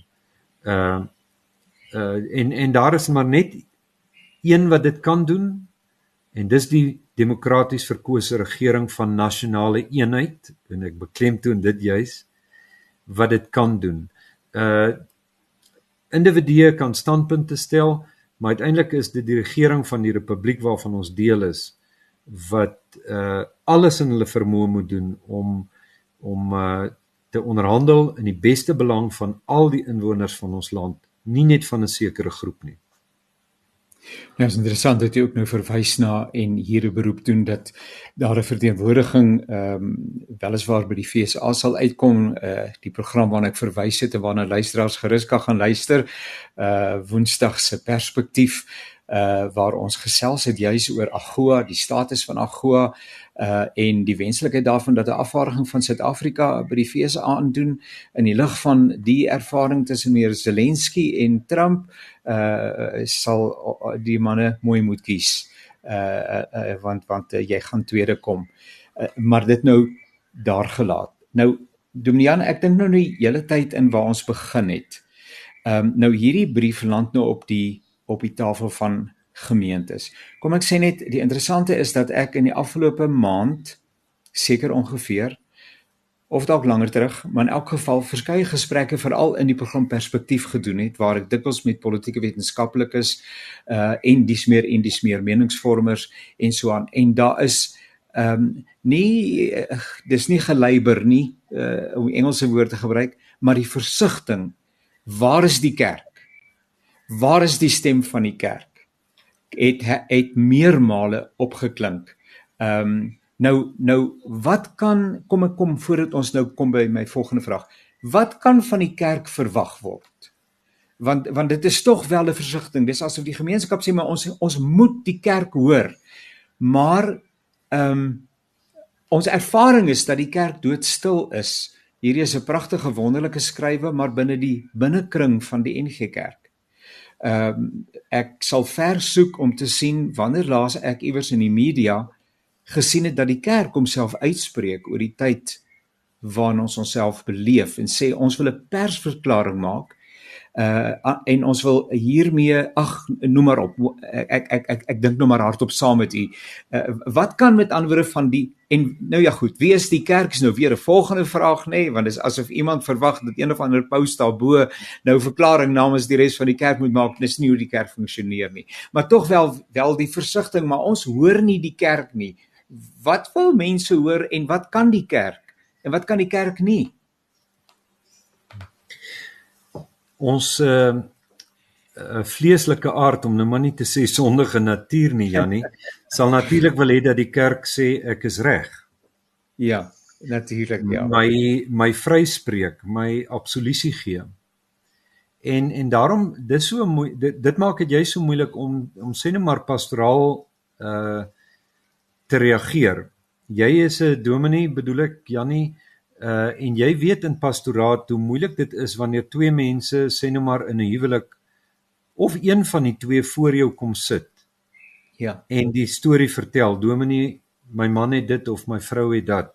En daar is maar net een wat dit kan doen, en dis die demokraties verkose regering van nasionale eenheid, en ek beklemtoon dit juis, wat dit kan doen. Individue kan standpunte stel, maar uiteindelik is dit die regering van die republiek waarvan ons deel is, wat alles in hulle vermoë moet doen om te onderhandel in die beste belang van al die inwoners van ons land, nie net van 'n sekere groep nie. Ja, is interessant dat jy ook nou verwys na en hier 'n beroep doen dat daar 'n verteenwoordiging weliswaar by die FSA sal uitkom, die program waarna ek verwys het en waarna luisteraars gerus kan gaan luister, Woensdag se perspektief, waar ons gesels het juis oor AGOA, die status van AGOA, en die wenslikheid daarvan dat 'n afvaardiging van Suid-Afrika by die FSA aandoen in die lig van die ervaring tussen meneer Zelensky en Trump, sal die manne mooi moet kies, want jy gaan tweede kom. Maar dit nou daar gelaat. Nou, Dominian, ek dink nou die hele tyd in waar ons begin het. Nou hierdie brief land nou op die tafel van gemeentes. Kom ek sê net, die interessante is dat ek in die afgelope maand, seker ongeveer, of dalk langer terug, maar in elk geval verskeie gesprekke veral in die program Perspektief gedoen het, waar ek dikwels met politieke wetenskaplikes en dies meer meningsvormers en so aan. En daar is dis nie geleiber nie, om Engelse woord te gebruik, maar die versigtiging. Waar is die kerk? Waar is die stem van die kerk? Het meermale opgeklink. Nou, wat kan, kom voordat ons nou kom by my volgende vraag, wat kan van die kerk verwag word? Want dit is tog wel 'n versigtiging, dis asof die gemeenskap sê, maar ons moet die kerk hoor, maar ons ervaring is dat die kerk doodstil is. Hierdie is 'n pragtige, wonderlike skrywe, maar binne die binnekring van die NG Kerk. Ek sal ver soek om te sien wanneer laas ek iewers in die media gesien het dat die kerk homself uitspreek oor die tyd waarin ons onsself beleef en sê ons wil 'n persverklaring maak en ons wil hiermee, noem maar op, ek dink nou maar hardop saam met u. Wat kan met ander woorde van die, en nou ja goed, wie is die kerk, is nou weer 'n volgende vraag, nee, want dit is asof iemand verwag dat een of ander paus daarbo nou verklaring namens die res van die kerk moet maak, dis nie hoe die kerk funksioneer nie. Maar tog wel die versigtiging, maar ons hoor nie die kerk nie. Wat wil mense hoor en wat kan die kerk? En wat kan die kerk nie? Ons vleeslike aard, om nou maar nie te sê sondige natuur nie, Jannie, sal natuurlik wil hê dat die kerk sê ek is reg. Ja, natuurlik, ja. My vryspreek, my absolusie gee. En daarom, dit maak dit juist so moeilik om sê net maar pastoraal te reageer. Jy is 'n dominee, bedoel ek, Jannie, en jy weet in pastoraat hoe moeilik dit is wanneer 2 mense, sê nou maar in 'n huwelik, of een van die 2 voor jou kom sit, ja, en die storie vertel, dominee, my man het dit of my vrou het dat,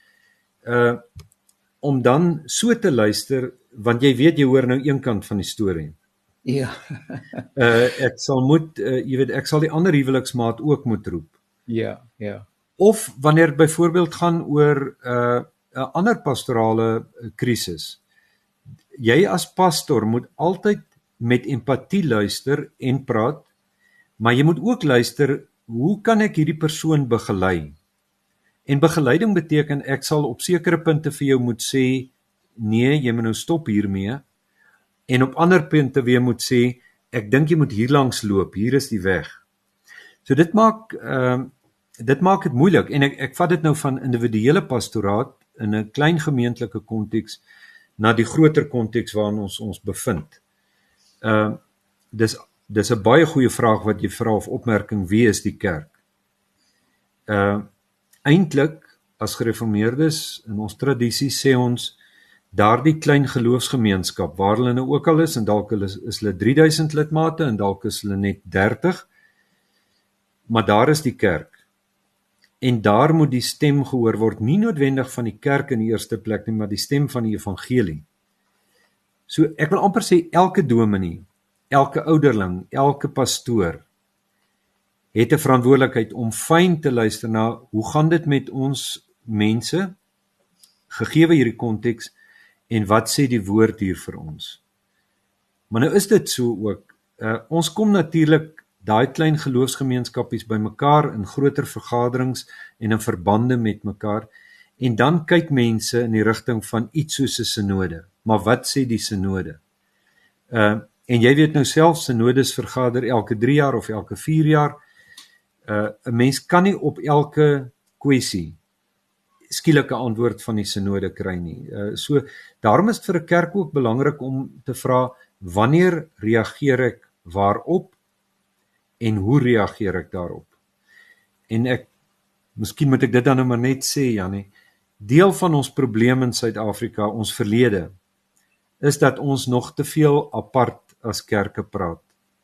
om dan so te luister, want jy weet jy hoor nou een kant van die storie. Ja. Ek sal die ander huweliksmaat ook moet roep. Ja. Of wanneer het byvoorbeeld gaan oor 'n ander pastorale krisis. Jy as pastor moet altyd met empatie luister en praat, Maar jy moet ook luister, hoe kan ek hierdie persoon begelei? En begeleiding beteken, ek sal op sekere punte vir jou moet sê, nee, jy moet nou stop hiermee, en op ander punte weer moet sê, ek dink jy moet hier langs loop, hier is die weg. So dit maak dit moeilik, en ek vat dit nou van individuele pastoraat in 'n klein gemeentelike konteks na die groter konteks waarin ons bevind. Dis 'n baie goeie vraag wat jy vra of opmerking, wie is die kerk? Eintlik, as gereformeerdes in ons tradisie sê ons, daardie klein geloofsgemeenskap, waar hulle nou ook al is, en dalk is hulle 3000 lidmate, en dalk is hulle net 30, maar daar is die kerk. En daar moet die stem gehoor word, nie noodwendig van die kerk in die eerste plek nie, maar die stem van die evangelie. So ek wil amper sê, elke dominee, elke ouderling, elke pastoor, het 'n verantwoordelikheid om fyn te luister na, hoe gaan dit met ons mense, gegeewe hierdie konteks, en wat sê die woord hier vir ons? Maar nou is dit so ook, ons kom natuurlik daai klein geloofsgemeenskapies by mekaar in groter vergaderings en in verbande met mekaar, en dan kyk mense in die rigting van iets soos 'n synode. Maar wat sê die synode? En jy weet nou self, synodes vergader elke 3 jaar of elke 4 jaar. 'n Mens kan nie op elke kwessie skielike antwoord van die synode kry nie. So daarom is dit vir 'n kerk ook belangrik om te vra, wanneer reageer ek waarop en hoe reageer ek daarop? En miskien moet ek dit dan nou maar net sê, Janie, deel van ons probleem in Suid-Afrika, ons verlede, is dat ons nog te veel apart as kerke praat.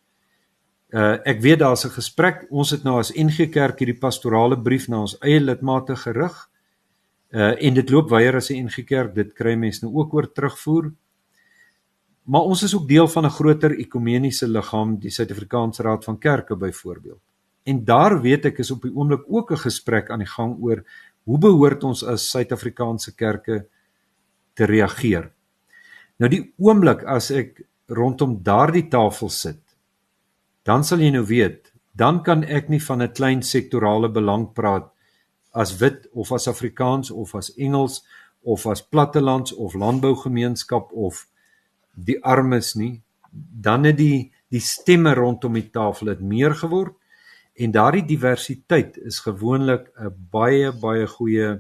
Ek weet daar's 'n gesprek, ons het nou as NG Kerk hierdie pastorale brief na ons eie lidmate gerig, en dit loop weier as 'n NG Kerk, dit kry mense nou ook oor terugvoer, maar ons is ook deel van 'n groter ekumeniese liggaam, die Suid-Afrikaanse Raad van Kerke byvoorbeeld. En daar weet ek is op die oomblik ook 'n gesprek aan die gang oor, hoe behoort ons as Suid-Afrikaanse kerke te reageer? Nou die oomblik as ek rondom daardie tafel sit, dan sal jy nou weet, dan kan ek nie van 'n klein sektorale belang praat, as wit of as Afrikaans of as Engels of as plattelands of landbougemeenskap of die armes nie. Dan het die stemme rondom die tafel het meer geword, en daardie diversiteit is gewoonlik 'n baie, baie goeie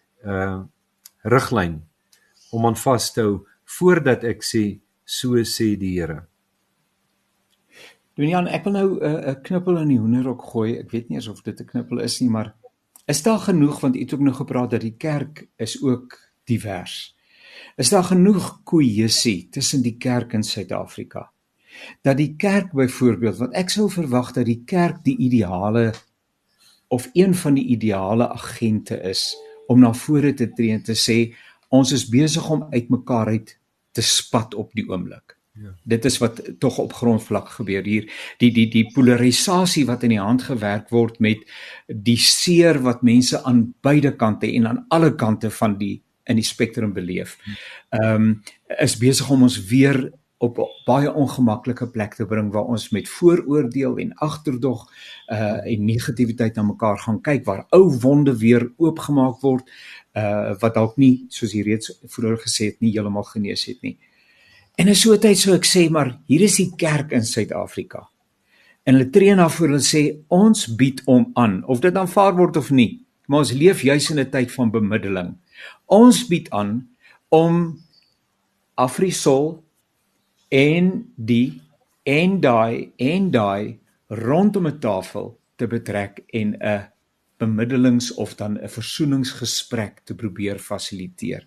riglyn om aan vas te hou, voordat ek sê, so sê die Here. Jan, ek wil nou 'n knippel in die hoenderhok gooi. Ek weet nie eens of dit 'n knippel is nie, maar is daar genoeg, want u het ook nou gepraat dat die kerk is ook divers. Is daar genoeg kohesie tussen die kerk in Suid-Afrika? Dat die kerk byvoorbeeld, want ek sou verwag dat die kerk die ideale, of een van die ideale agente is, om na vore te tree en te sê, ons is besig om uitmekaar uit te spat op die oomblik. Ja. Dit is wat tog op grondvlak gebeur hier. Die polarisasie wat in die hand gewerk word met die seer wat mense aan beide kante en aan alle kante van in die spektrum beleef, is besig om ons weer op 'n baie ongemaklike plek te bring, waar ons met vooroordeel en agterdog en negativiteit na mekaar gaan kyk, waar ou wonde weer oopgemaak word, wat dalk nie, soos jy reeds vroeër gesê het, nie heeltemal genees het nie. En in so 'n tyd sou ek sê, maar hier is die kerk in Suid-Afrika. En hulle tree na vore en sê, ons bied om aan, of dit aanvaar word of nie, maar ons leef juis in 'n tyd van bemiddeling. Ons bied aan om Afrisol en die en daai rondom 'n tafel te betrek en 'n bemiddelings of dan 'n versoeningsgesprek te probeer fasiliteer.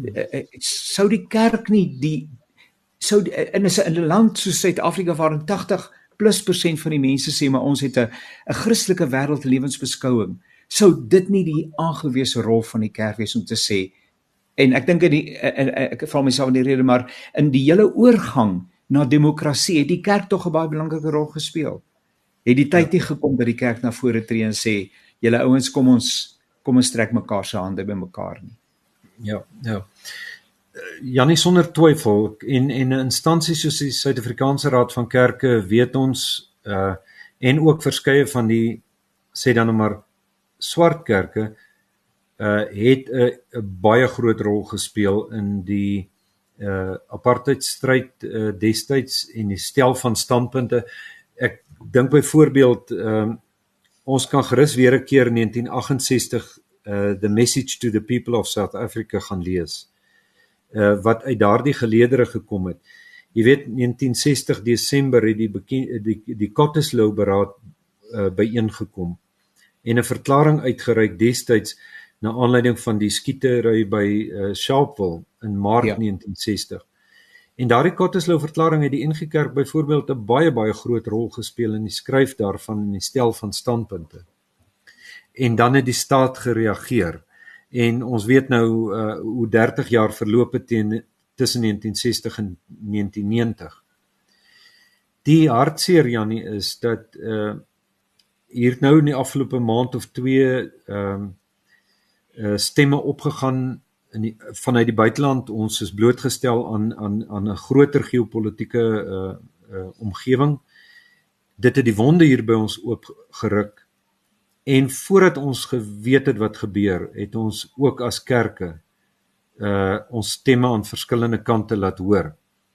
Sou die kerk nie in 'n land soos Suid-Afrika, waarin 80+% van die mense sê, maar ons het 'n Christelike wêreldlewensbeskouing, sou dit nie die aangewese rol van die kerk wees om te sê, en ek dink ek vra myself in die rede, maar in die hele oorgang na demokrasie het die kerk tog 'n baie belangrike rol gespeel. Het die tyd nie gekom dat die kerk na vore tree en sê, julle ouens, kom ons trek mekaar se hande by mekaar nie. Ja. Janie, sonder twyfel, en 'n instansie soos die Suid-Afrikaanse Raad van Kerke weet ons, en ook verskeie van die, sê dan nou maar, swart kerke het 'n baie groot rol gespeel in die apartheidstryd destyds en die stel van standpunte. Ek dink byvoorbeeld ons kan gerus weer 'n keer 1968 The Message to the People of South Africa gaan lees, wat uit daardie geleedere gekom het. Jy weet, 1960 Desember het die Cottesloe beraad byeengekom en 'n verklaring uitgereik destyds na aanleiding van die skietery by Sharpeville in Maart 1960. En daardie Cottesloe verklaring het die NG Kerk byvoorbeeld 'n baie groot rol gespeel in die skryf daarvan en die stel van standpunte. En dan het die staat gereageer. En ons weet nou hoe 30 jaar verloop het tussen 1960 en 1990. Die hartseer, Jannie, is dat hier nou in die afgelope maand of 2 stemme opgegaan vanuit die buiteland. Ons is blootgestel aan 'n groter geopolitiese omgewing. Dit het die wonde hier by ons oopgeruk. En voordat ons geweet het wat gebeur, het ons ook as kerke ons stemme aan verskillende kante laat hoor.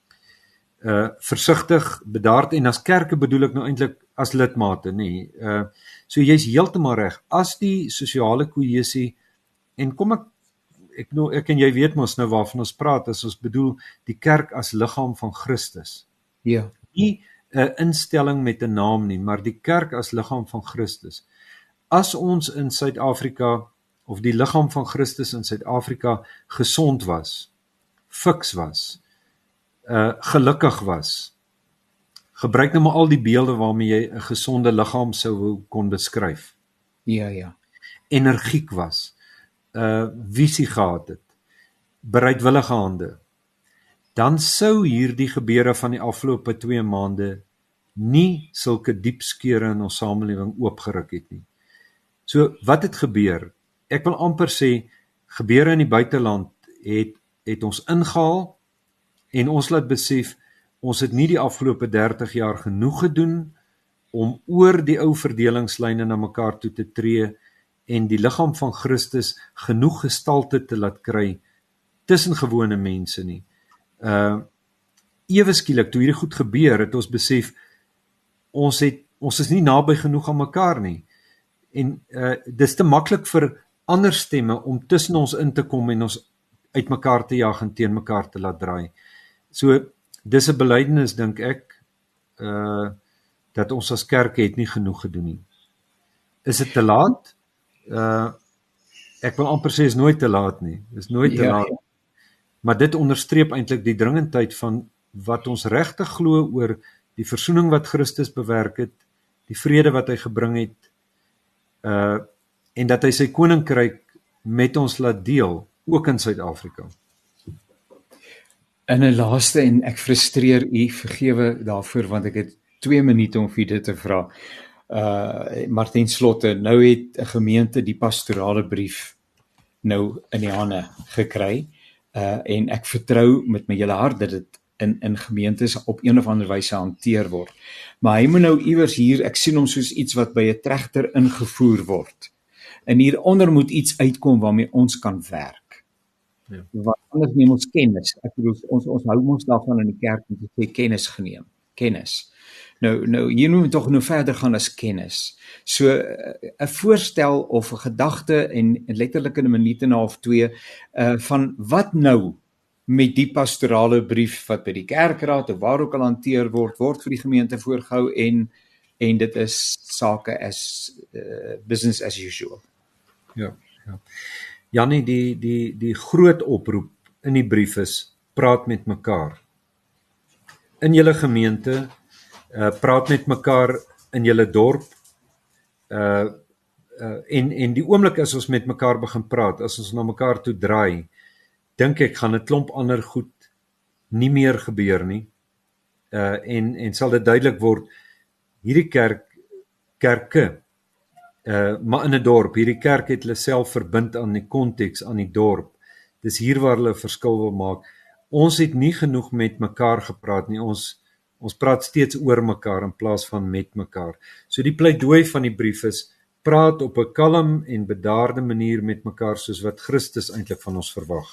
Versigtig, bedaard, en as kerke bedoel ek nou eintlik as lidmate, nee. So jy's heeltemal reg. As die sosiale kohesie, en kom ek en jy weet mos nou waarvan ons praat, as ons bedoel die kerk as liggaam van Christus. Ja. Nie 'n instelling met 'n naam nie, maar die kerk as liggaam van Christus. As ons in Suid-Afrika, of die liggaam van Christus in Suid-Afrika gesond was, fiks was, gelukkig was, gebruik nou maar al die beelde waarmee jy 'n gesonde liggaam sou kon beskryf. Ja. Energiek was, visie gehad het, bereidwillige hande, dan sou hierdie gebeure van die afgelope 2 maande nie sulke diep skeure in ons samelewing oopgeruk het nie. So, wat het gebeur? Ek wil amper sê, gebeure in die buiteland het ons ingehaal en ons laat besef, ons het nie die afgelope 30 jaar genoeg gedoen om oor die ou verdelingslyne na mekaar toe te tree en die liggaam van Christus genoeg gestalte te laat kry tussen gewone mense nie. Ewe skielik, toe hierdie goed gebeur, het ons besef, ons is nie naby genoeg aan mekaar nie. En dis te maklik vir ander stemme om tussen ons in te kom en ons uit mekaar te jaag en teen mekaar te laat draai. So, dis 'n belydenis, dink ek, dat ons as kerk het nie genoeg gedoen nie. Is dit te laat? Ek wil amper sê is nooit te laat nie. Dis nooit te laat. Maar dit onderstreep eintlik die dringendheid van wat ons regtig glo oor die versoening wat Christus bewerk het, die vrede wat hy gebring het, en dat hy sy koninkryk met ons laat deel, ook in Suid-Afrika. In 'n laaste, en ek frustreer u, vergewe daarvoor, want ek het 2 minute om vir dit te vra. Maar ten slotte, nou het 'n gemeente die pastorale brief nou in die hande gekry, en ek vertrou met my hele hart dat dit in gemeentes op een of ander wyse hanteer word. Maar hy moet nou iewers hier, ek sien hom soos iets wat by 'n trechter ingevoer word. En hieronder moet iets uitkom waarmee ons kan werk. Ja. Want anders neem ons kennis. Ek bedoel, ons hou ons daarvan in die kerk om te sê kennis geneem. Kennis. Nou hier moet tog nou verder gaan as kennis. So 'n voorstel of 'n gedagte en letterlik in 'n minuut en 'n half 2 van wat nou met die pastorale brief wat by die kerkraad of waar ook al hanteer word vir die gemeente voorgehou en dit is sake as business as usual. Ja. Jannie, die groot oproep in die brief is, praat met mekaar. In julle gemeente, praat met mekaar in julle dorp, en die oomblik as ons met mekaar begin praat, as ons na mekaar toe draai, dink ek gaan 'n klomp ander goed nie meer gebeur nie, en sal dit duidelik word, hierdie kerke, maar in 'n dorp, hierdie kerk het hulle self verbind aan die konteks, aan die dorp, dis hier waar hulle 'n verskil wil maak. Ons het nie genoeg met mekaar gepraat nie, ons Ons praat steeds oor mekaar in plaas van met mekaar. So die pleidooi van die brief is praat op 'n kalm en bedaarde manier met mekaar soos wat Christus eintlik van ons verwag.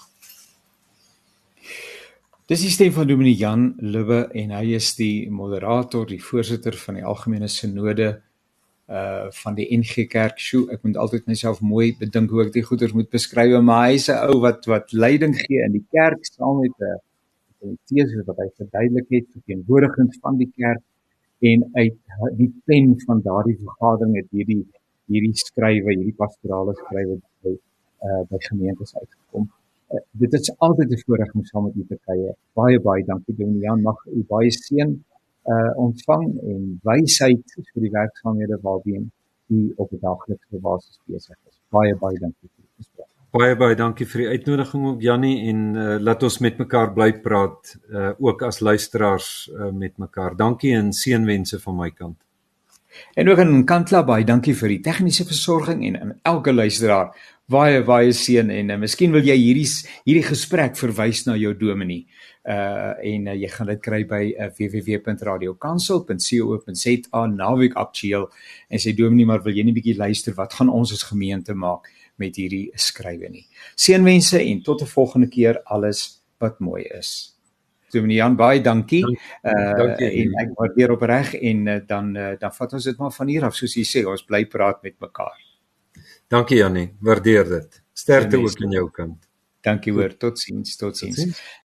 Dis die stem van Dominee Jan Lubbe en hy is die moderator, die voorsitter van die Algemene Sinode van die NG Kerk. Ek moet altyd myself mooi bedink hoe ek die goeders moet beskryf, maar hy is 'n ou wat leiding gee in die kerk saam met 'n teese wat hy verduidelik het, verteenwoordigend van die kerk, en uit die pen van daardie vergadering het hierdie skrywe, hierdie pastorale skrywe by gemeentes uitgekom. Dit is altyd 'n voorreg om saam met u te kuier. Baie dankie Dominee Jan, mag u baie seën ontvang en wysheid vir die werksaamhede waarmee u op 'n daaglikse basis besig is. Baie dankie vir die gesprek. Baie dankie vir die uitnodiging ook Jannie en laat ons met mekaar bly praat, ook as luisteraars met mekaar. Dankie en seënwense van my kant. En ook aan Kantla, baie dankie vir die tegniese versorging en aan elke luisteraar baie seën en miskien wil jy hierdie gesprek verwys na jou dominee. En jy gaan dit kry by www.radiokansel.co.za naweek aktueel en sê dominee, maar wil jy nie bietjie luister wat gaan ons as gemeente maak met hierdie skrywe nie. Seënwense en tot 'n volgende keer, alles wat mooi is. Dominee Jan, baie dankie. Dankie. En ek waardeer opreg en dan vat ons dit maar van hier af, soos jy sê, ons bly praat met mekaar. Dankie Jannie, waardeer dit. Sterkte ook aan jou kant. Dankie hoor, totsiens.